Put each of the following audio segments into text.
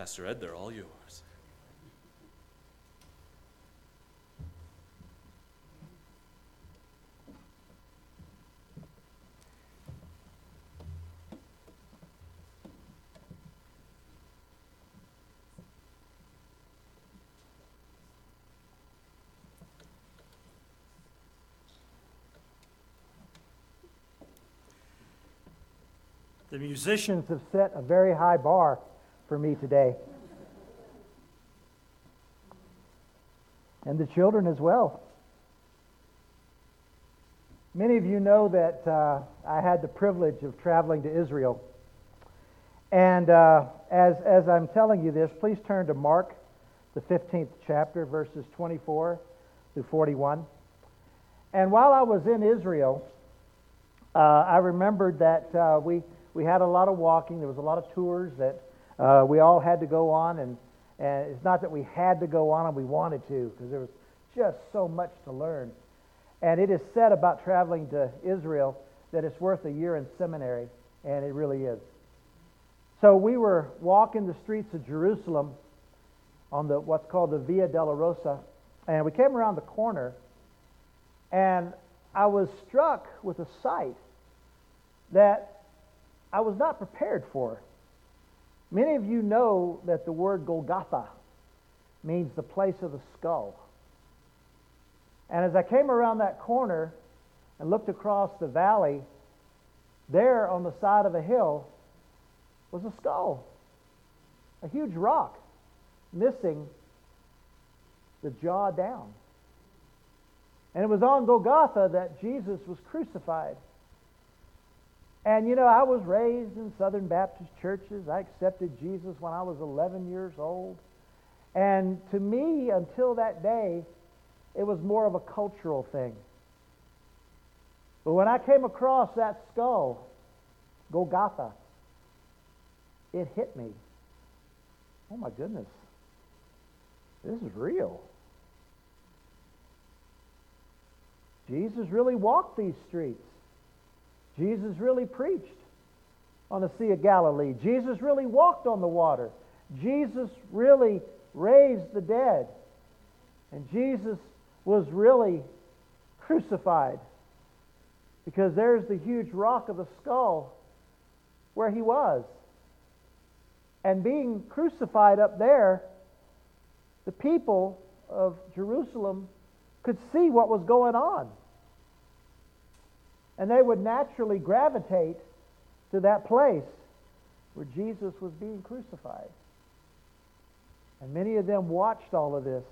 Pastor Ed, they're all yours. The musicians have set a very high bar for me today. And the children as well. Many of you know that I had the privilege of traveling to Israel. And as I'm telling you this, please turn to Mark, the 15th chapter, verses 24 through 41. And while I was in Israel, I remembered that we had a lot of walking. There was a lot of tours that we all had to go on, and it's not that we had to go on and we wanted to, because there was just so much to learn. And it is said about traveling to Israel that it's worth a year in seminary, and it really is. So we were walking the streets of Jerusalem on the what's called the Via Dolorosa, and we came around the corner, and I was struck with a sight that I was not prepared for. Many of you know that the word Golgotha means the place of the skull. And as I came around that corner and looked across the valley, there on the side of a hill was a skull, a huge rock, missing the jaw down. And it was on Golgotha that Jesus was crucified. And you know, I was raised in Southern Baptist churches. I accepted Jesus when I was 11 years old. And to me, until that day, it was more of a cultural thing. But when I came across that skull, Golgotha, it hit me. Oh my goodness, this is real. Jesus really walked these streets. Jesus really preached on the Sea of Galilee. Jesus really walked on the water. Jesus really raised the dead. And Jesus was really crucified, because there's the huge rock of the skull where he was. And being crucified up there, the people of Jerusalem could see what was going on. And they would naturally gravitate to that place where Jesus was being crucified. And many of them watched all of this.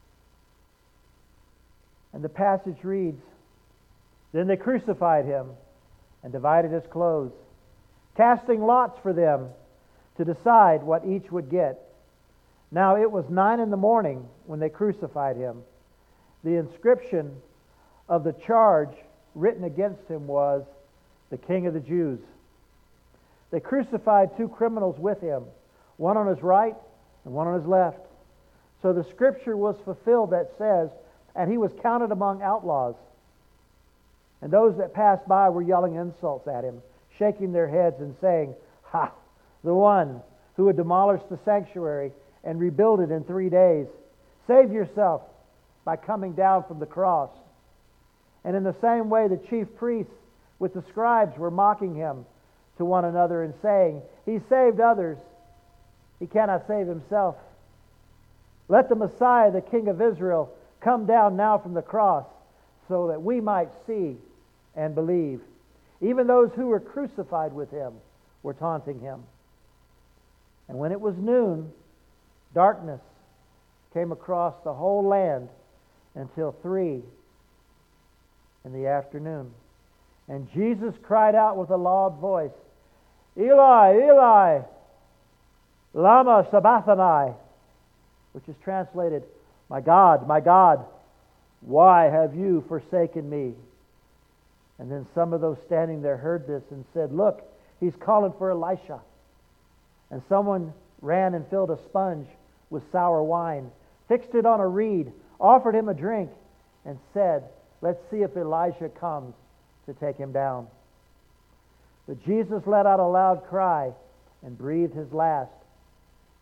And the passage reads, "Then they crucified him and divided his clothes, casting lots for them to decide what each would get. Now it was 9 a.m. when they crucified him. The inscription of the charge written against him was, 'The King of the Jews.' They crucified 2 criminals with him, one on his right and one on his left. So the scripture was fulfilled that says, 'And he was counted among outlaws.' And those that passed by were yelling insults at him, shaking their heads and saying, 'Ha, the one who would demolish the sanctuary and rebuild it in 3 days. Save yourself by coming down from the cross.' And in the same way, the chief priests with the scribes were mocking him to one another and saying, 'He saved others. He cannot save himself. Let the Messiah, the King of Israel, come down now from the cross so that we might see and believe.' Even those who were crucified with him were taunting him. And when it was noon, darkness came across the whole land until 3 in the afternoon. And Jesus cried out with a loud voice, 'Eli, Eli, lama sabachthani,' which is translated, my God, why have you forsaken me?" And then some of those standing there heard this and said, "Look, he's calling for Elisha." And someone ran and filled a sponge with sour wine, fixed it on a reed, offered him a drink, and said, "Let's see if Elijah comes to take him down." But Jesus let out a loud cry and breathed his last.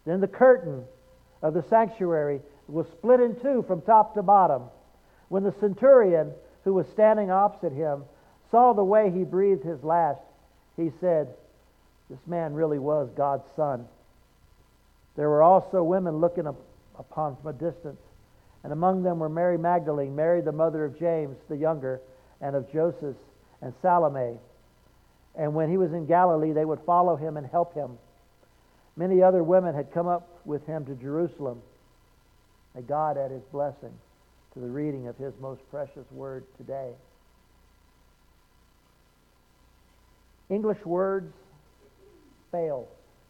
Then the curtain of the sanctuary was split in two from top to bottom. When the centurion, who was standing opposite him, saw the way he breathed his last, he said, "This man really was God's son." There were also women looking upon from a distance, and among them were Mary Magdalene, Mary the mother of James the younger, and of Joseph, and Salome. And when he was in Galilee, they would follow him and help him. Many other women had come up with him to Jerusalem. May God add his blessing to the reading of his most precious word today. English words fail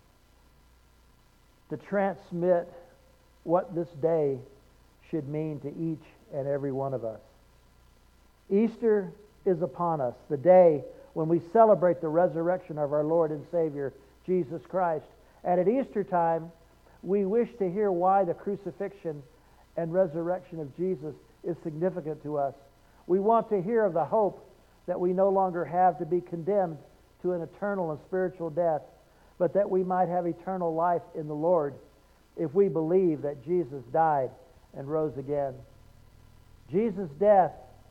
to transmit what this day should mean to each and every one of us. Easter is upon us, the day when we celebrate the resurrection of our Lord and Savior, Jesus Christ. And at Easter time, we wish to hear why the crucifixion and resurrection of Jesus is significant to us. We want to hear of the hope that we no longer have to be condemned to an eternal and spiritual death, but that we might have eternal life in the Lord if we believe that Jesus died and rose again. Jesus' death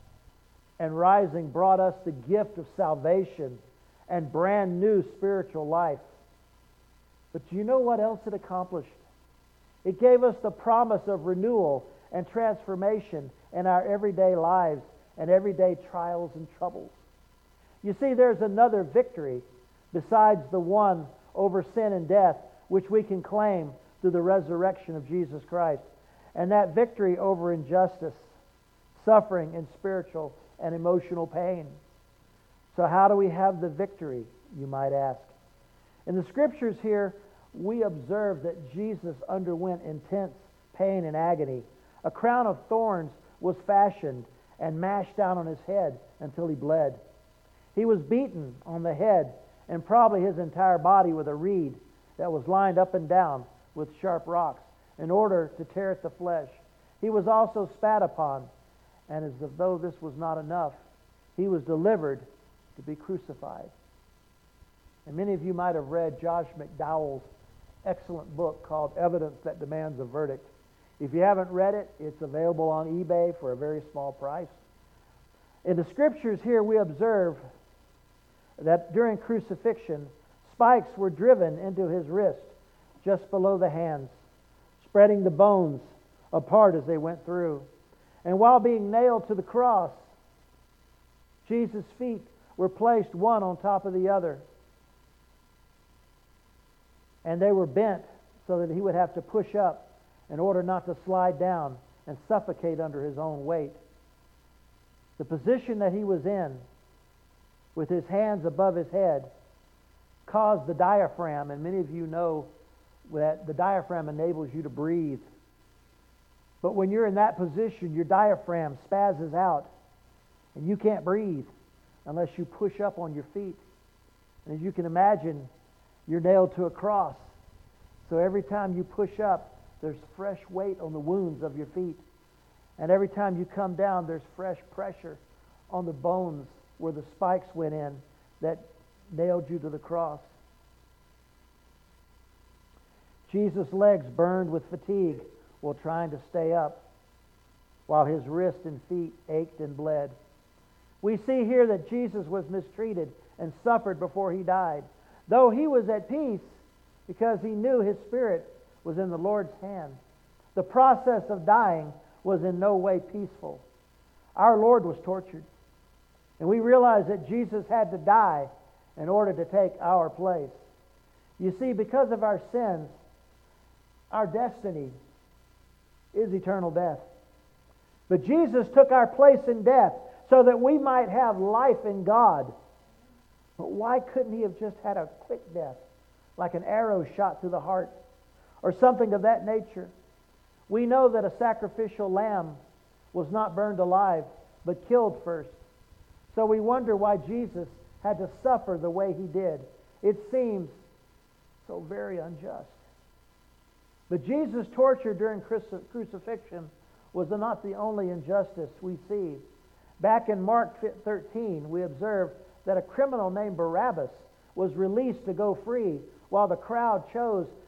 and rising brought us the gift of salvation and brand new spiritual life. But do you know what else it accomplished? It gave us the promise of renewal and transformation in our everyday lives and everyday trials and troubles. You see, there's another victory besides the one over sin and death, which we can claim through the resurrection of Jesus Christ. And that victory over injustice, suffering, and spiritual and emotional pain. So how do we have the victory, you might ask? In the scriptures here, we observe that Jesus underwent intense pain and agony. A crown of thorns was fashioned and mashed down on his head until he bled. He was beaten on the head and probably his entire body with a reed that was lined up and down with sharp rocks in order to tear at the flesh. He was also spat upon, and as though this was not enough, he was delivered to be crucified. And many of you might have read Josh McDowell's excellent book called Evidence That Demands a Verdict. If you haven't read it, it's available on eBay for a very small price. In the scriptures here, we observe that during crucifixion, spikes were driven into his wrist just below the hands, spreading the bones apart as they went through. And while being nailed to the cross, Jesus' feet were placed one on top of the other. And they were bent so that he would have to push up in order not to slide down and suffocate under his own weight. The position that he was in, with his hands above his head, caused the diaphragm, and many of you know that the diaphragm enables you to breathe. But when you're in that position, your diaphragm spazzes out, and you can't breathe unless you push up on your feet. And as you can imagine, you're nailed to a cross. So every time you push up, there's fresh weight on the wounds of your feet. And every time you come down, there's fresh pressure on the bones where the spikes went in that nailed you to the cross. Jesus' legs burned with fatigue while trying to stay up, while his wrists and feet ached and bled. We see here that Jesus was mistreated and suffered before he died, though he was at peace because he knew his spirit was in the Lord's hand. The process of dying was in no way peaceful. Our Lord was tortured, and we realize that Jesus had to die in order to take our place. You see, because of our sins, our destiny is eternal death. But Jesus took our place in death so that we might have life in God. But why couldn't he have just had a quick death, like an arrow shot through the heart, or something of that nature? We know that a sacrificial lamb was not burned alive, but killed first. So we wonder why Jesus had to suffer the way he did. It seems so very unjust. But Jesus' torture during crucifixion was not the only injustice we see. Back in Mark 13, we observe that a criminal named Barabbas was released to go free while the crowd chose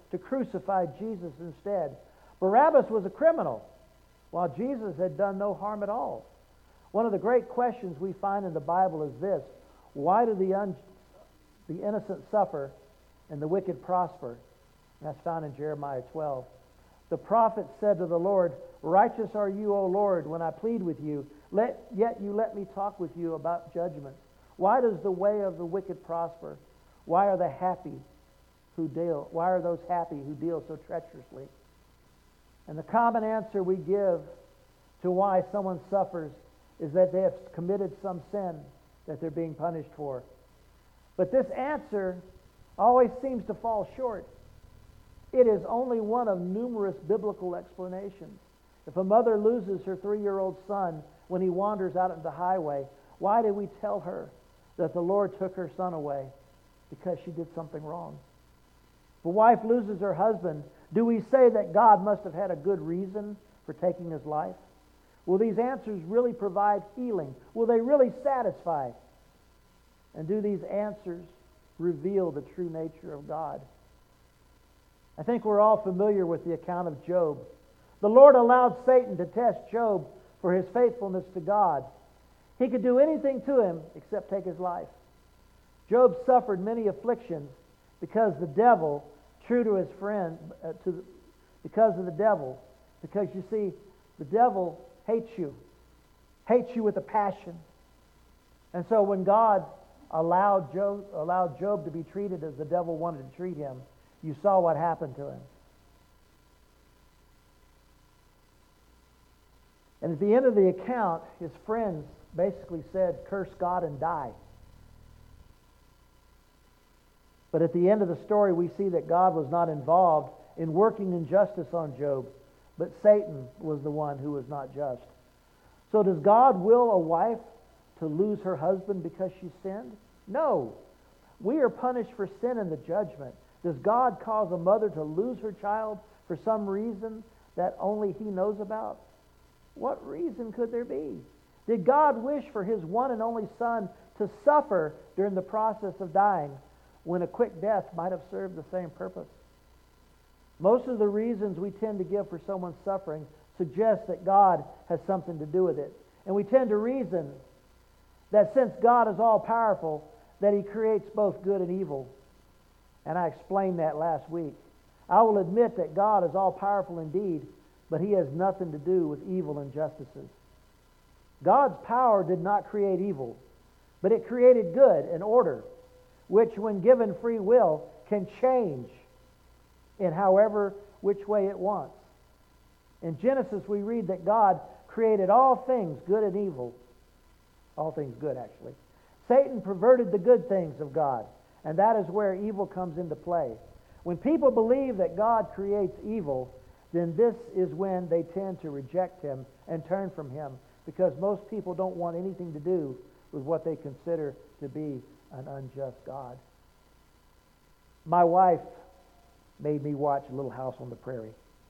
to crucify Jesus instead. Barabbas was a criminal, while Jesus had done no harm at all. One of the great questions we find in the Bible is this: why do the innocent suffer and the wicked prosper? And that's found in Jeremiah 12. The prophet said to the Lord, "Righteous are you, O Lord, when I plead with you. Yet you let me talk with you about judgments. Why does the way of the wicked prosper? Why are those happy who deal so treacherously?" And the common answer we give to why someone suffers is that they have committed some sin that they're being punished for. But this answer always seems to fall short. It is only one of numerous biblical explanations. If a mother loses her 3-year-old son when he wanders out into the highway, why do we tell her that the Lord took her son away? Because she did something wrong. If a wife loses her husband, do we say that God must have had a good reason for taking his life? Will these answers really provide healing? Will they really satisfy? And do these answers reveal the true nature of God? I think we're all familiar with the account of Job. The Lord allowed Satan to test Job for his faithfulness to God. He could do anything to him except take his life. Job suffered many afflictions because the devil, true to his friend, because of the devil. Because you see, the devil hates you with a passion. And so when God allowed Job to be treated as the devil wanted to treat him, you saw what happened to him. And at the end of the account, his friends basically said, "Curse God and die." But at the end of the story, we see that God was not involved in working injustice on Job, but Satan was the one who was not just. So does God will a wife to lose her husband because she sinned? No. We are punished for sin in the judgment. Does God cause a mother to lose her child for some reason that only He knows about? What reason could there be? Did God wish for His one and only Son to suffer during the process of dying when a quick death might have served the same purpose? Most of the reasons we tend to give for someone's suffering suggest that God has something to do with it. And we tend to reason that since God is all-powerful, that He creates both good and evil. And I explained that last week. I will admit that God is all-powerful indeed, but He has nothing to do with evil injustices. God's power did not create evil, but it created good and order, which when given free will can change in however which way it wants. In Genesis we read that God created all things good and evil. All things good, actually. Satan perverted the good things of God, and that is where evil comes into play. When people believe that God creates evil, then this is when they tend to reject Him and turn from Him, because most people don't want anything to do with what they consider to be an unjust God. My wife made me watch Little House on the Prairie.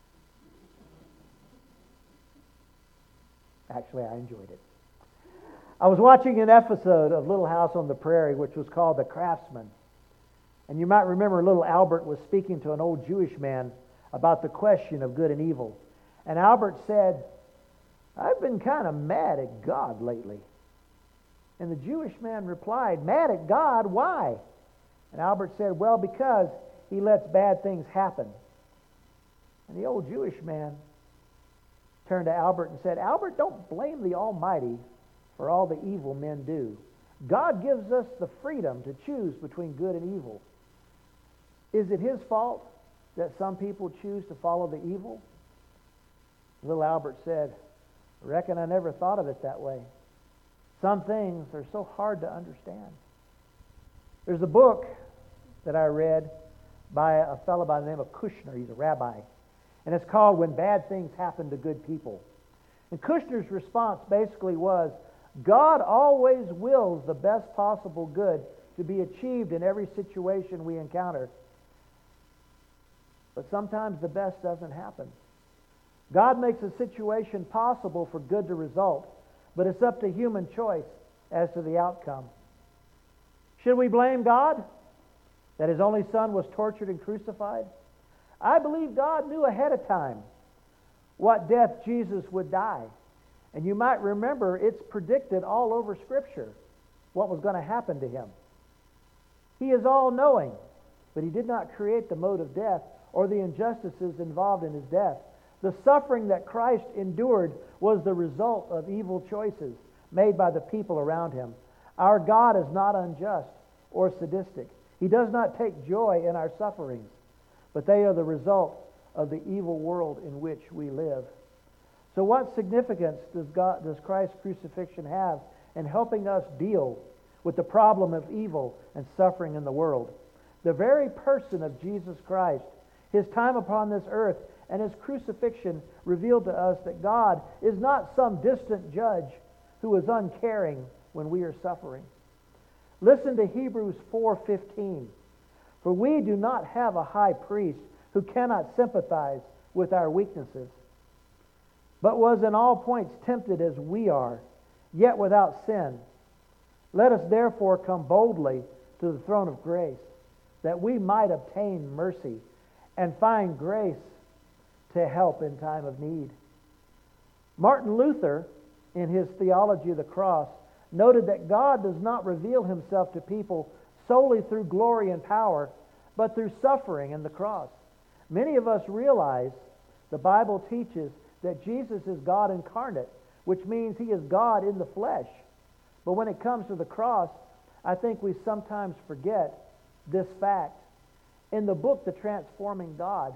Actually, I enjoyed it. I was watching an episode of Little House on the Prairie, which was called The Craftsman. And you might remember little Albert was speaking to an old Jewish man about the question of good and evil. And Albert said, "I've been kind of mad at God lately." And the Jewish man replied, "Mad at God? Why?" And Albert said, "Well, because He lets bad things happen." And the old Jewish man turned to Albert and said, "Albert, don't blame the Almighty for all the evil men do. God gives us the freedom to choose between good and evil. Is it His fault that some people choose to follow the evil?" Little Albert said, "I reckon I never thought of it that way. Some things are so hard to understand." There's a book that I read by a fellow by the name of Kushner. He's a rabbi. And it's called When Bad Things Happen to Good People. And Kushner's response basically was, God always wills the best possible good to be achieved in every situation we encounter. But sometimes the best doesn't happen. God makes a situation possible for good to result, but it's up to human choice as to the outcome. Should we blame God that His only Son was tortured and crucified? I believe God knew ahead of time what death Jesus would die. And you might remember it's predicted all over Scripture what was going to happen to him. He is all-knowing, but he did not create the mode of death or the injustices involved in his death. The suffering that Christ endured was the result of evil choices made by the people around him. Our God is not unjust or sadistic. He does not take joy in our sufferings, but they are the result of the evil world in which we live. So what significance does Christ's crucifixion have in helping us deal with the problem of evil and suffering in the world? The very person of Jesus Christ, his time upon this earth, and his crucifixion revealed to us that God is not some distant judge who is uncaring when we are suffering. Listen to Hebrews 4:15. For we do not have a high priest who cannot sympathize with our weaknesses, but was in all points tempted as we are, yet without sin. Let us therefore come boldly to the throne of grace, that we might obtain mercy and find grace to help in time of need. Martin Luther, in his Theology of the Cross, noted that God does not reveal himself to people solely through glory and power, but through suffering and the cross. Many of us realize the Bible teaches that Jesus is God incarnate, which means he is God in the flesh. But when it comes to the cross, I think we sometimes forget this fact. In the book, The Transforming God,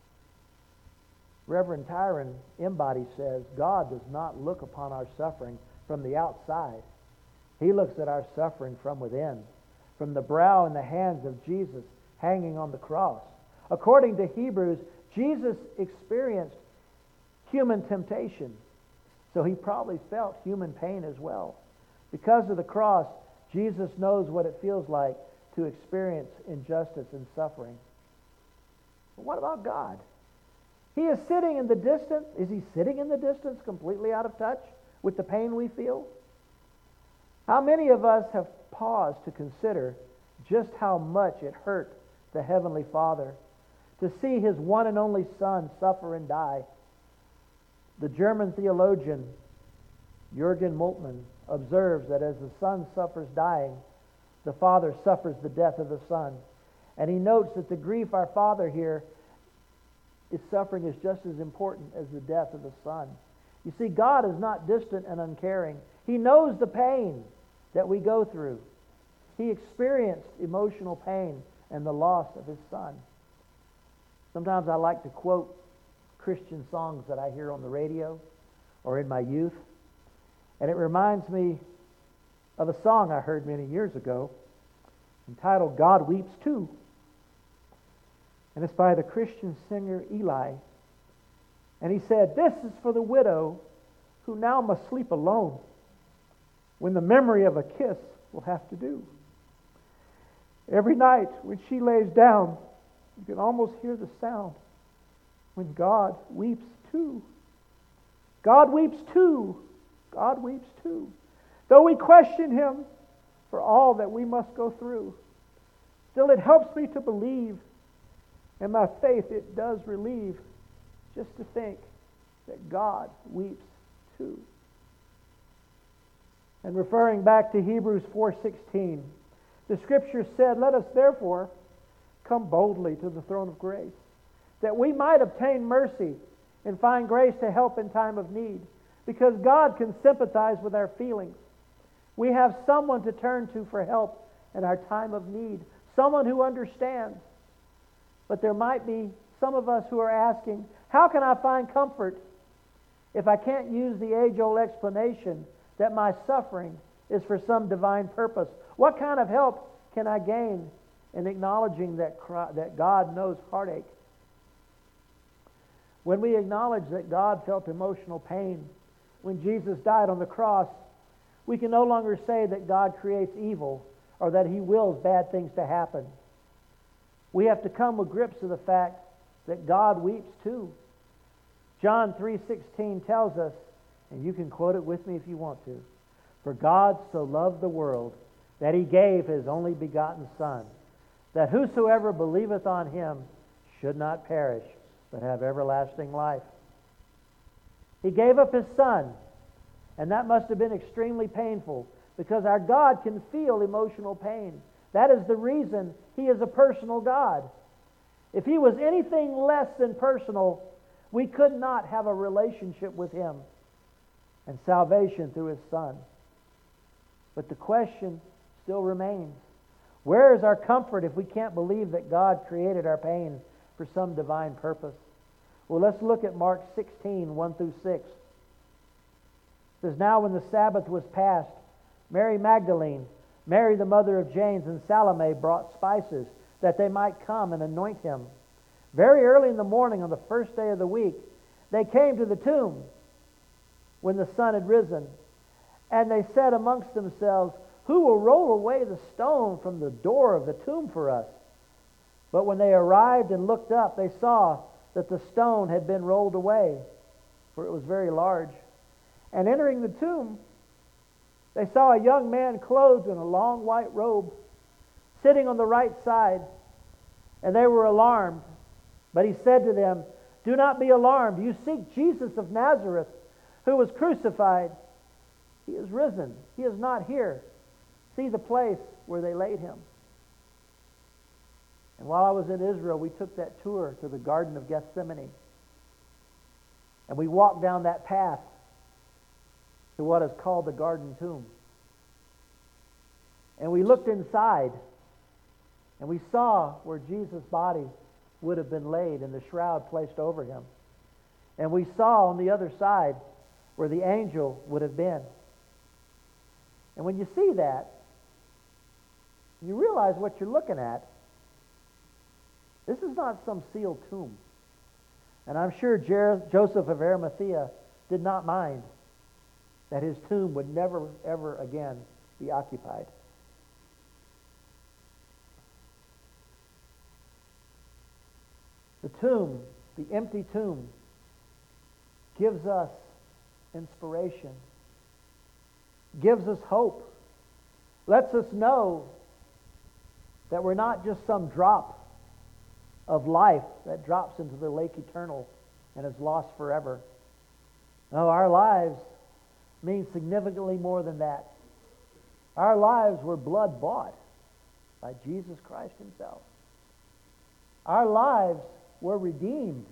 Reverend Tyron Embody says, God does not look upon our suffering from the outside. He looks at our suffering from within, from the brow and the hands of Jesus hanging on the cross. According to Hebrews, Jesus experienced human temptation, so he probably felt human pain as well. Because of the cross, Jesus knows what it feels like to experience injustice and suffering. But what about God? He is sitting in the distance. Is he sitting in the distance completely out of touch with the pain we feel? How many of us have paused to consider just how much it hurt the Heavenly Father to see his one and only Son suffer and die? The German theologian Jürgen Moltmann observes that as the Son suffers dying, the Father suffers the death of the Son. And he notes that the grief our Father here is suffering is just as important as the death of the Son. You see, God is not distant and uncaring. He knows the pain that we go through. He experienced emotional pain and the loss of his Son. Sometimes I like to quote Christian songs that I hear on the radio or in my youth. And it reminds me of a song I heard many years ago entitled God Weeps Too. And it's by the Christian singer Eli. And he said, "This is for the widow who now must sleep alone, when the memory of a kiss will have to do. Every night when she lays down, you can almost hear the sound when God weeps too. God weeps too. God weeps too. Though we question him for all that we must go through, still it helps me to believe, and my faith it does relieve, just to think that God weeps too." And referring back to Hebrews 4:16, the Scripture said, "Let us therefore come boldly to the throne of grace, that we might obtain mercy and find grace to help in time of need." Because God can sympathize with our feelings. We have someone to turn to for help in our time of need, someone who understands. But there might be some of us who are asking, how can I find comfort if I can't use the age-old explanation that my suffering is for some divine purpose? What kind of help can I gain in acknowledging that God knows heartache? When we acknowledge that God felt emotional pain when Jesus died on the cross, we can no longer say that God creates evil or that he wills bad things to happen. We have to come with grips to the fact that God weeps too. John 3:16 tells us, and you can quote it with me if you want to, "For God so loved the world that he gave his only begotten Son, that whosoever believeth on him should not perish, but have everlasting life. He gave up His Son, and that must have been extremely painful, because our God can feel emotional pain. That is the reason He is a personal God. If He was anything less than personal, we could not have a relationship with Him and salvation through His Son. But the question still remains, where is our comfort if we can't believe that God created our pain for some divine purpose? Well, let's look at Mark 16, 1 through 6. It says, "Now when the Sabbath was past, Mary Magdalene, Mary the mother of James, and Salome brought spices that they might come and anoint Him. Very early in the morning on the first day of the week, they came to the tomb when the sun had risen. And they said amongst themselves, 'Who will roll away the stone from the door of the tomb for us?' But when they arrived and looked up, they saw that the stone had been rolled away, for it was very large. And entering the tomb, they saw a young man clothed in a long white robe, sitting on the right side, and they were alarmed. But He said to them, 'Do not be alarmed. You seek Jesus of Nazareth, who was crucified. He is risen. He is not here. See the place where they laid Him.'" And while I was in Israel, we took that tour to the Garden of Gethsemane. And we walked down that path to what is called the Garden Tomb. And we looked inside, and we saw where Jesus' body would have been laid and the shroud placed over Him. And we saw on the other side where the angel would have been. And when you see that, you realize what you're looking at. This is not some sealed tomb. And I'm sure Joseph of Arimathea did not mind that his tomb would never, ever again be occupied. The tomb, the empty tomb, gives us inspiration, gives us hope, lets us know that we're not just some drop of life that drops into the lake eternal and is lost forever. No, our lives mean significantly more than that. Our lives were blood bought by Jesus Christ Himself. Our lives were redeemed.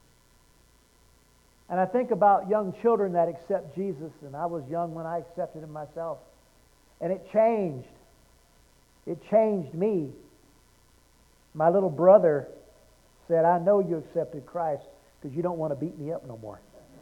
And I think about young children that accept Jesus, and I was young when I accepted Him myself. And it changed. It changed me. My little brother said, "I know you accepted Christ because you don't want to beat me up no more."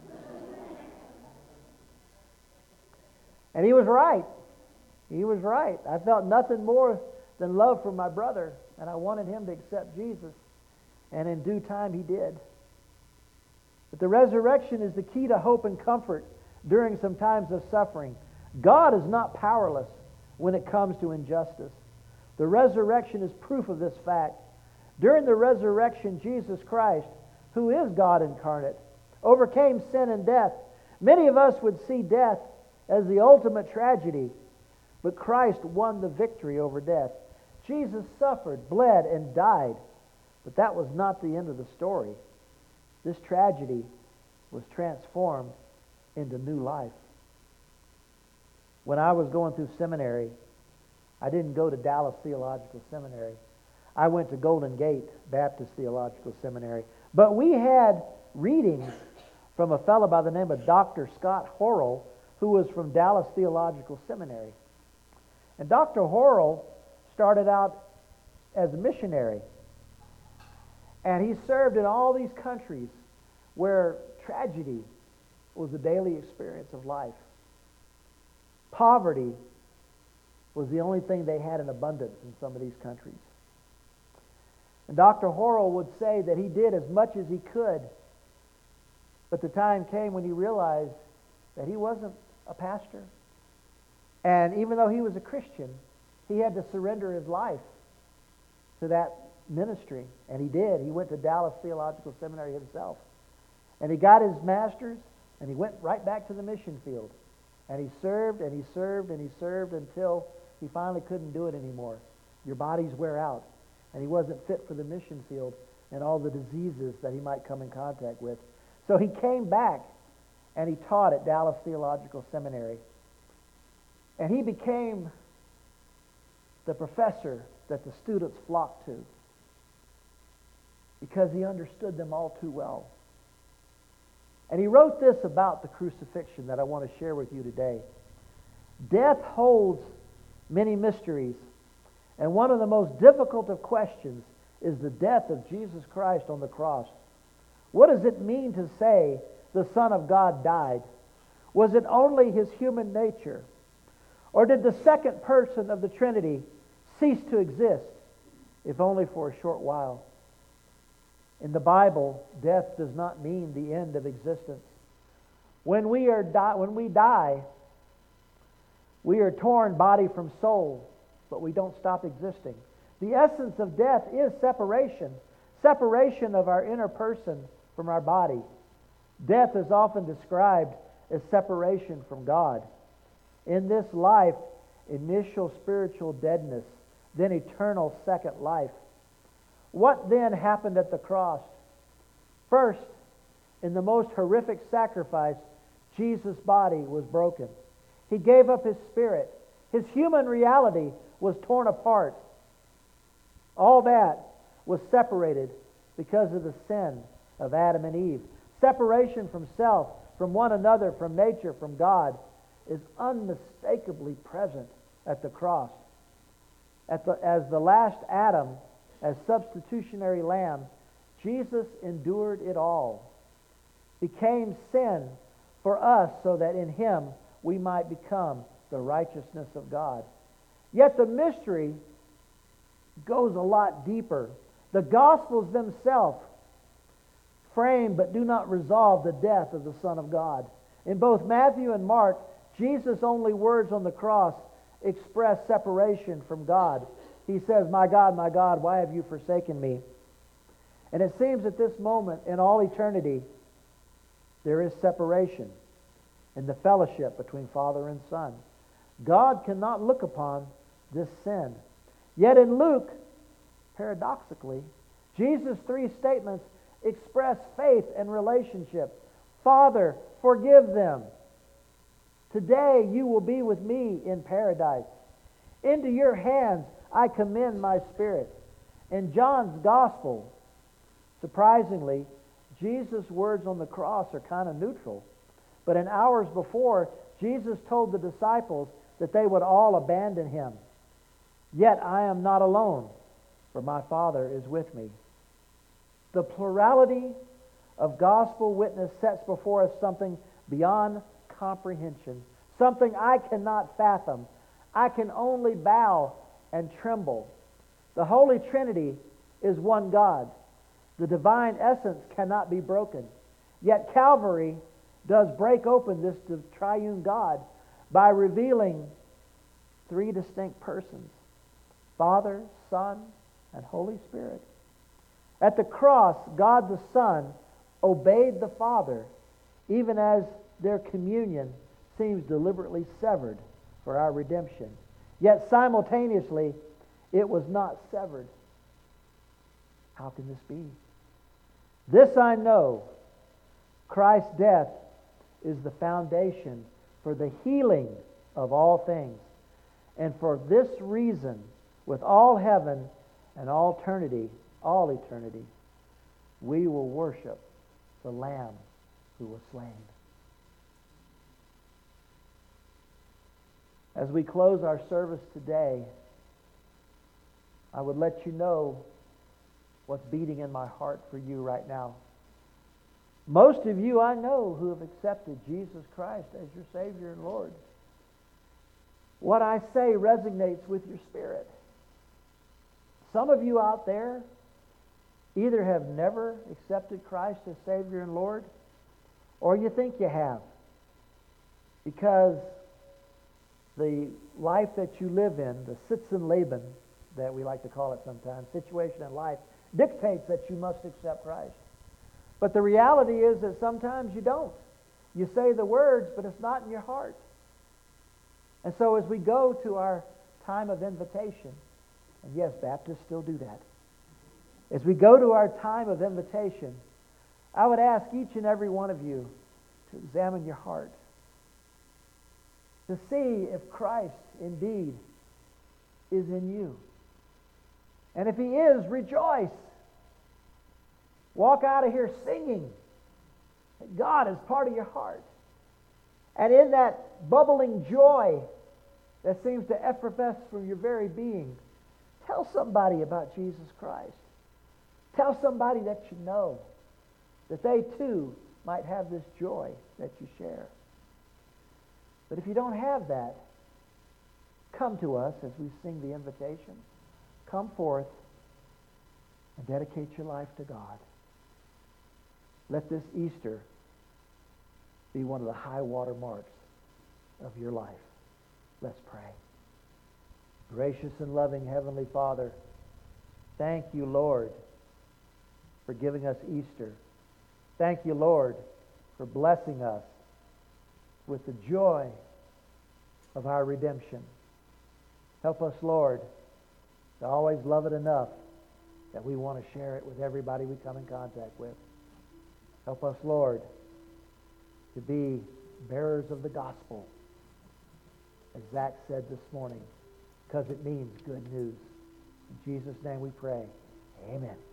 And he was right. He was right. I felt nothing more than love for my brother, and I wanted him to accept Jesus. And in due time he did. But the resurrection is the key to hope and comfort during some times of suffering. God is not powerless when it comes to injustice. The resurrection is proof of this fact. During the resurrection, Jesus Christ, who is God incarnate, overcame sin and death. Many of us would see death as the ultimate tragedy, but Christ won the victory over death. Jesus suffered, bled, and died, but that was not the end of the story. This tragedy was transformed into new life. When I was going through seminary, I didn't go to Dallas Theological Seminary. I went to Golden Gate Baptist Theological Seminary. But we had readings from a fellow by the name of Dr. Scott Horrell, who was from Dallas Theological Seminary. And Dr. Horrell started out as a missionary. And he served in all these countries where tragedy was a daily experience of life. Poverty was the only thing they had in abundance in some of these countries. And Dr. Horrell would say that he did as much as he could, but the time came when he realized that he wasn't a pastor. And even though he was a Christian, he had to surrender his life to that ministry. And he did. He went to Dallas Theological Seminary himself. And he got his master's, and he went right back to the mission field. And he served, and he served, and he served until he finally couldn't do it anymore. Your bodies wear out. And he wasn't fit for the mission field and all the diseases that he might come in contact with. So he came back and he taught at Dallas Theological Seminary. And he became the professor that the students flocked to because he understood them all too well. And he wrote this about the crucifixion that I want to share with you today. Death holds many mysteries, and one of the most difficult of questions is the death of Jesus Christ on the cross. What does it mean to say the Son of God died? Was it only his human nature? Or did the second person of the Trinity cease to exist, if only for a short while? In the Bible, death does not mean the end of existence. When we die, we are torn body from soul, but we don't stop existing. The essence of death is separation of our inner person from our body. Death is often described as separation from God. In this life, initial spiritual deadness, then eternal second life. What then happened at the cross? First, in the most horrific sacrifice, Jesus' body was broken. He gave up his spirit. His human reality was torn apart. All that was separated because of the sin of Adam and Eve. Separation from self, from one another, from nature, from God is unmistakably present at the cross. As the last Adam, as substitutionary lamb, Jesus endured it all, became sin for us so that in him we might become the righteousness of God. Yet the mystery goes a lot deeper. The Gospels themselves frame but do not resolve the death of the Son of God. In both Matthew and Mark, Jesus' only words on the cross express separation from God. He says, my God, why have you forsaken me?" And it seems at this moment in all eternity, there is separation in the fellowship between Father and Son. God cannot look upon this sin. Yet in Luke, paradoxically, Jesus' three statements express faith and relationship. Father, forgive them. Today you will be with me in paradise. Into your hands I commend my spirit. In John's Gospel, surprisingly, Jesus' words on the cross are kind of neutral. But in hours before, Jesus told the disciples that they would all abandon him. Yet I am not alone, for my Father is with me. The plurality of gospel witness sets before us something beyond comprehension, something I cannot fathom. I can only bow and tremble. The Holy Trinity is one God. The divine essence cannot be broken. Yet Calvary does break open this triune God by revealing three distinct persons: Father, Son, and Holy Spirit. At the cross, God the Son obeyed the Father, even as their communion seems deliberately severed for our redemption. Yet simultaneously, it was not severed. How can this be? This I know: Christ's death is the foundation for the healing of all things. And for this reason, with all heaven and all eternity, we will worship the Lamb who was slain. As we close our service today, I would let you know what's beating in my heart for you right now. Most of you I know who have accepted Jesus Christ as your Savior and Lord. What I say resonates with your spirit. Some of you out there either have never accepted Christ as Savior and Lord, or you think you have, because the life that you live in, the Sitzenleben, that we like to call it sometimes, situation in life, dictates that you must accept Christ. But the reality is that sometimes you don't. You say the words, but it's not in your heart. And so as we go to our time of invitation, and yes, Baptists still do that. As we go to our time of invitation, I would ask each and every one of you to examine your heart, to see if Christ indeed is in you. And if He is, rejoice. Walk out of here singing that God is part of your heart. And in that bubbling joy that seems to effervesce from your very being, tell somebody about Jesus Christ. Tell somebody that you know, that they too might have this joy that you share. But if you don't have that, come to us as we sing the invitation. Come forth and dedicate your life to God. Let this Easter be one of the high water marks of your life. Let's pray. Gracious and loving Heavenly Father, thank you, Lord, for giving us Easter. Thank you, Lord, for blessing us with the joy of our redemption. Help us, Lord, to always love it enough that we want to share it with everybody we come in contact with. Help us, Lord, to be bearers of the gospel, as Zach said this morning, because it means good news. In Jesus' name we pray. Amen.